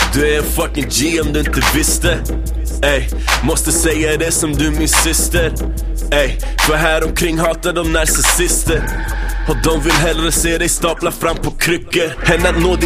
Du är en fucking G om du inte visste. Ey, måste säga det som du min syster. Ey, för här omkring hatar de narcissister. Och de vill hellre se dig stapla fram på kryckor än att nå din